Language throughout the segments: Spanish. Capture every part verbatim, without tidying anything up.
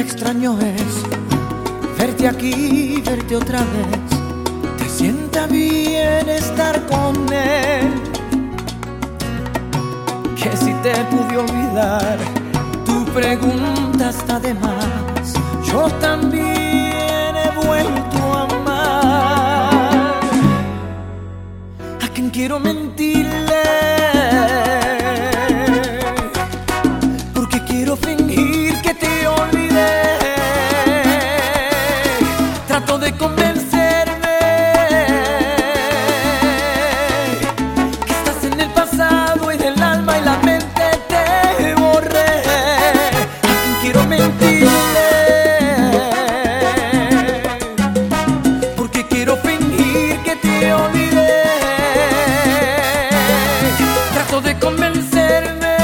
extraño es verte aquí, verte otra vez. Te sienta bien estar con él. Que si te pude olvidar, tu pregunta está de más. Yo también he vuelto a amar. ¿A quién quiero mentirle? Porque quiero fingir que te olvidé. Trato de convencerme que estás en el pasado y del alma y la mente te borré. ¿A quién quiero mentirle? Porque quiero fingir que te olvidé. Trato de convencerme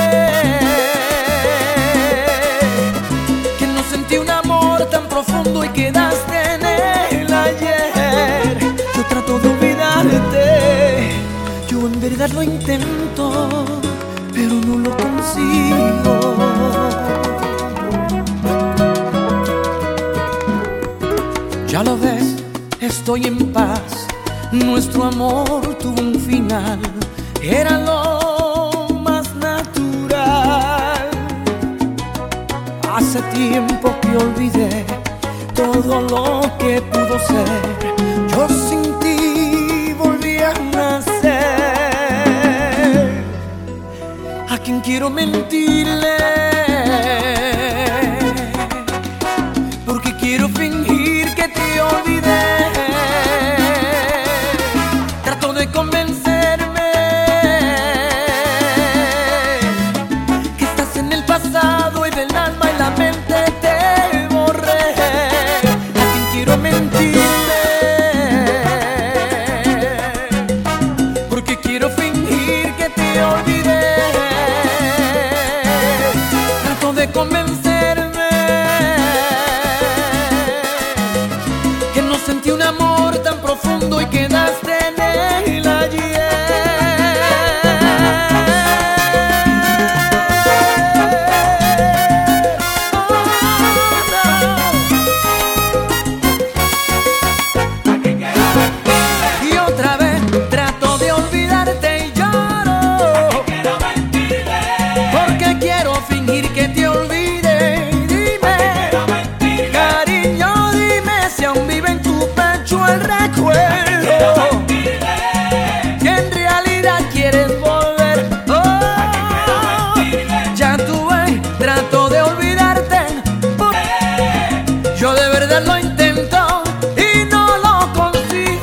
que no sentí un amor tan profundo y quedaste en el ayer. Yo trato de olvidarte, yo en verdad lo intento, pero no lo consigo. Ya lo ves, estoy en paz. Nuestro amor tuvo un final, era lo más natural. Hace tiempo que olvidé todo lo que pudo ser. Yo sin ti volví a nacer. ¿A quién quiero mentirle? Porque quiero fingir que te olvidé. Trato de convencerme que estás en el pasado y del alma y la mente te borré. ¿A quién quiero mentirle? Porque quiero fingir que te olvidé. Trato de convencerme que no sentí un amor tan profundo y quedaste en el ayer. Y otra vez trato de olvidarte y lloro. Porque quiero fingir que te olvide. Dime, cariño, dime si aún vive en tu pecho el recuerdo. Que en realidad quieres volver. Oh, ya tuve, trato de olvidarte. Yo de verdad lo intento y no lo consigo.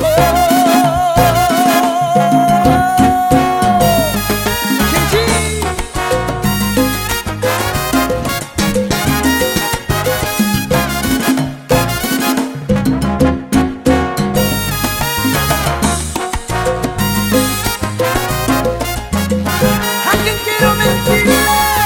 ¿A quién quiero mentirle?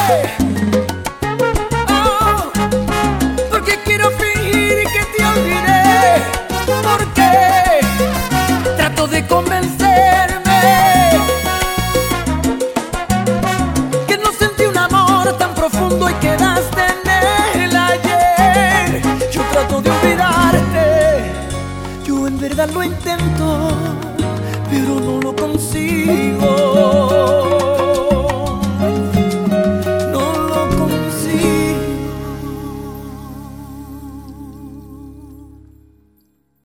Oh, porque quiero fingir que te olvidé. Porque trato de convencerme que no sentí un amor tan profundo y quedaste en el ayer. Yo trato de olvidarte, yo en verdad lo intento, pero no lo consigo.